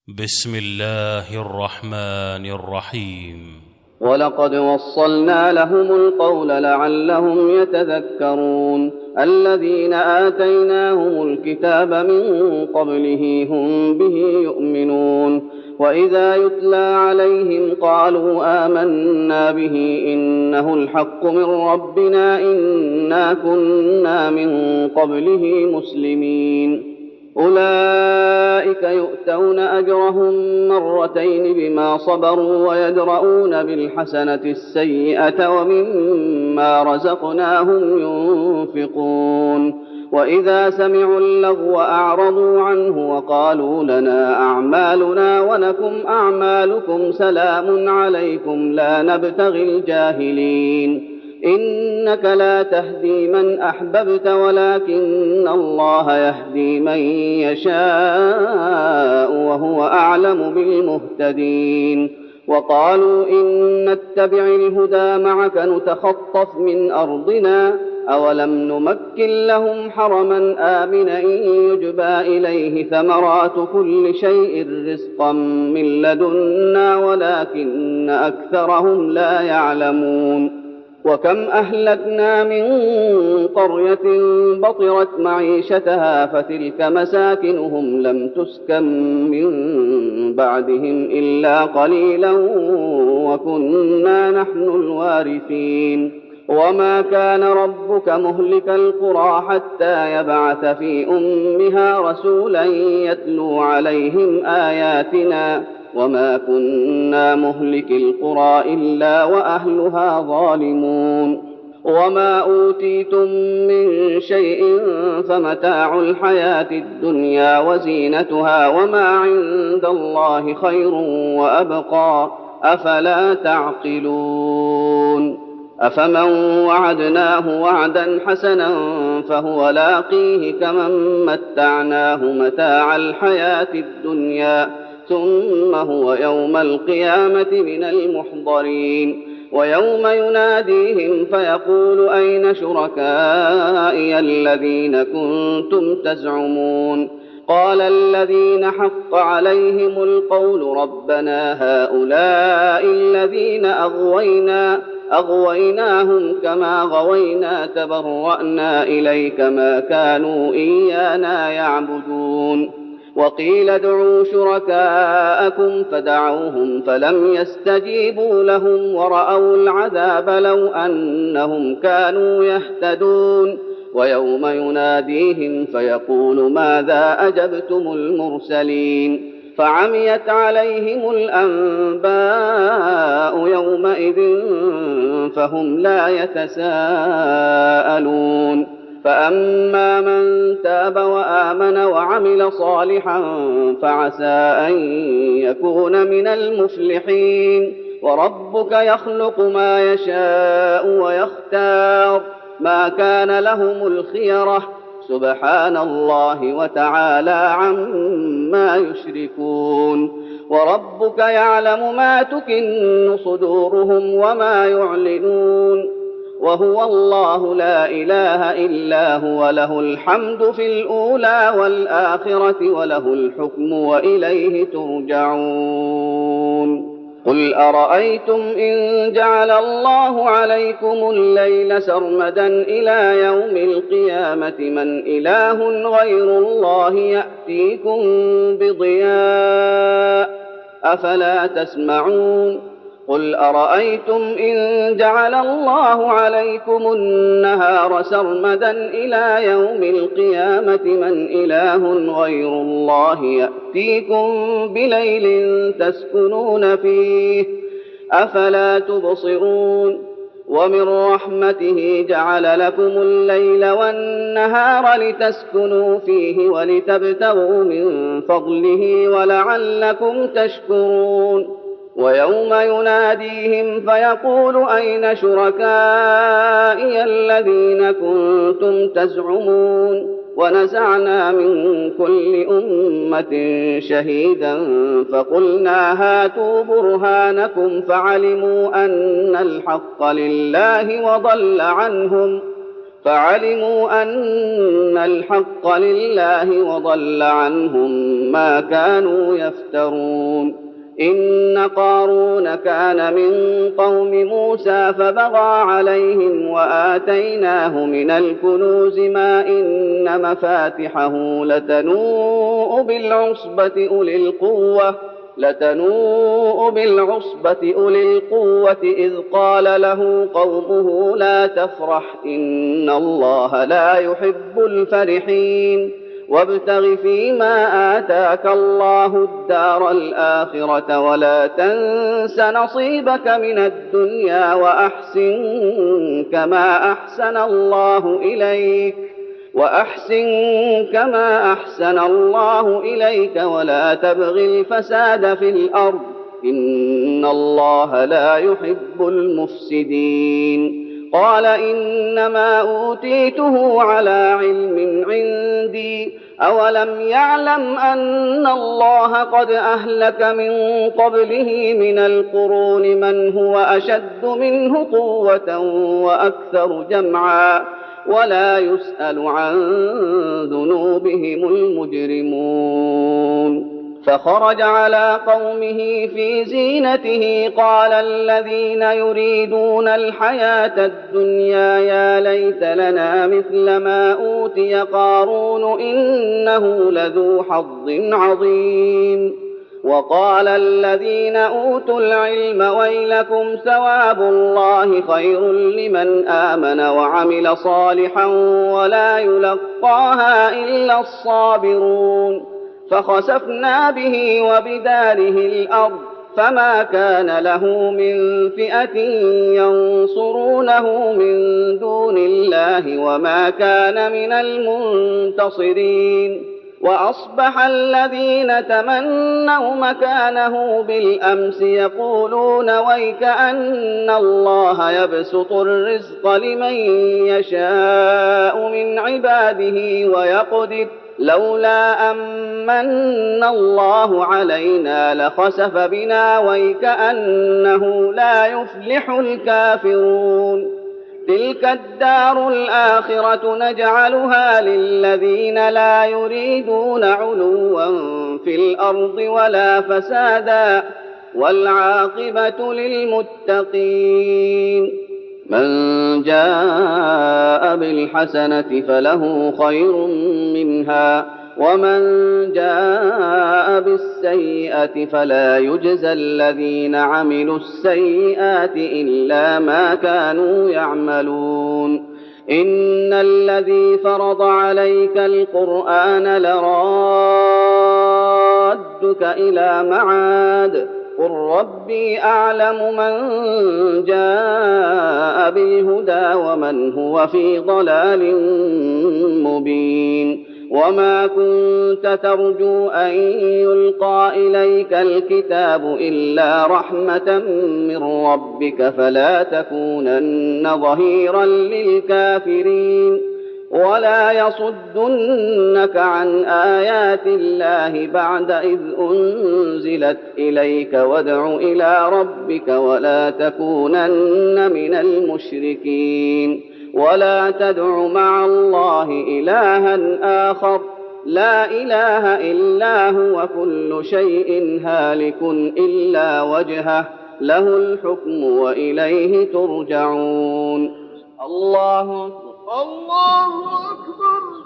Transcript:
بسم الله الرحمن الرحيم. ولقد وصلنا لهم القول لعلهم يتذكرون. الذين آتيناهم الكتاب من قبله هم به يؤمنون. وإذا يتلى عليهم قالوا آمنا به إنه الحق من ربنا إنا كنا من قبله مسلمين. أولئك يؤتون أجرهم مرتين بما صبروا ويدرؤون بالحسنة السيئة ومما رزقناهم ينفقون. وإذا سمعوا اللغو أعرضوا عنه وقالوا لنا أعمالنا ولكم أعمالكم سلام عليكم لا نبتغي الجاهلين. إنك لا تهدي من أحببت ولكن الله يهدي من يشاء وهو أعلم بالمهتدين. وقالوا إن نتبع الهدى معك نتخطف من أرضنا أولم نمكن لهم حرما آمنا يجبى إليه ثمرات كل شيء رزقا من لدنا ولكن أكثرهم لا يعلمون. وكم أهلكنا من قرية بطرت معيشتها فتلك مساكنهم لم تسكن من بعدهم إلا قليلا وكنا نحن الوارثين. وما كان ربك مهلك القرى حتى يبعث في أمها رسولا يتلو عليهم آياتنا وما كنا مهلك القرى إلا وأهلها ظالمون. وما أوتيتم من شيء فمتاع الحياة الدنيا وزينتها وما عند الله خير وأبقى أفلا تعقلون. أفمن وعدناه وعدا حسنا فهو لاقيه كمن متعناه متاع الحياة الدنيا ثم هو يوم القيامة من المحضرين. ويوم يناديهم فيقول أين شركائي الذين كنتم تزعمون. قال الذين حق عليهم القول ربنا هؤلاء الذين أغويناهم كما غوينا تبرأنا إليك ما كانوا إيانا يعبدون. وقيل ادعوا شركاءكم فدعوهم فلم يستجيبوا لهم ورأوا العذاب لو أنهم كانوا يهتدون. ويوم يناديهم فيقول ماذا أجبتم المرسلين فعميت عليهم الأنباء يومئذ فهم لا يتساءلون. فأما من تاب وآمن وعمل صالحا فعسى أن يكون من المفلحين. وربك يخلق ما يشاء ويختار ما كان لهم الخيرة سبحان الله وتعالى عما يشركون. وربك يعلم ما تكن صدورهم وما يعلنون وهو الله لا إله إلا هو له الحمد في الأولى والآخرة وله الحكم وإليه ترجعون. قل أرأيتم إن جعل الله عليكم الليل سرمدا إلى يوم القيامة من إله غير الله يأتيكم بضياء أفلا تسمعون. قل أرأيتم إن جعل الله عليكم النهار سرمدا إلى يوم القيامة من إله غير الله يأتيكم بليل تسكنون فيه أفلا تبصرون. ومن رحمته جعل لكم الليل والنهار لتسكنوا فيه ولتبتغوا من فضله ولعلكم تشكرون. ويوم يناديهم فيقول أين شركائي الذين كنتم تزعمون. ونزعنا من كل أمة شهيدا فقلنا هاتوا برهانكم فعلموا أن الحق لله فعلموا أن الحق لله وضل عنهم ما كانوا يفترون. إن قارون كان من قوم موسى فبغى عليهم وآتيناه من الكنوز ما إن مفاتحه لتنوء بالعصبة أولي القوة إذ قال له قومه لا تفرح إن الله لا يحب الفرحين وابتغ فيما آتاك الله الدار الآخرة ولا تنس نصيبك من الدنيا وأحسن كما أحسن الله إليك ولا تبغ الفساد في الأرض إن الله لا يحب المفسدين. قال إنما أوتيته على علم عندي أولم يعلم أن الله قد أهلك من قبله من القرون من هو أشد منه قوة وأكثر جمعا ولا يسأل عن ذنوبهم المجرمون. فخرج على قومه في زينته قال الذين يريدون الحياة الدنيا يا ليت لنا مثل ما أوتي قارون إنه لذو حظ عظيم. وقال الذين أوتوا العلم ويلكم ثواب الله خير لمن آمن وعمل صالحا ولا يلقاها إلا الصابرون. فخسفنا به وبداره الأرض فما كان له من فئة ينصرونه من دون الله وما كان من المنتصرين. وأصبح الذين تمنوا مكانه بالأمس يقولون ويكأن الله يبسط الرزق لمن يشاء من عباده ويقدر لولا أمن الله علينا لخسف بنا ويكأنه لا يفلح الكافرون. تلك الدار الآخرة نجعلها للذين لا يريدون علوا في الأرض ولا فسادا والعاقبة للمتقين. من جاء بالحسنة فله خير منها ومن جاء بالسيئة فلا يجزى الذين عملوا السيئات إلا ما كانوا يعملون. إن الذي فرض عليك القرآن لرادك إلى معاد قل ربي أعلم من جاء بالهدى ومن هو في ضلال مبين. وما كنت ترجو أن يلقى إليك الكتاب إلا رحمة من ربك فلا تكونن ظهيرا للكافرين ولا يصدنك عن آيات الله بعد إذ أنزلت إليك وادع إلى ربك ولا تكونن من المشركين. ولا تدع مع الله إلها آخر لا إله إلا هو كل شيء هالك إلا وجهه له الحكم وإليه ترجعون. الله أكبر.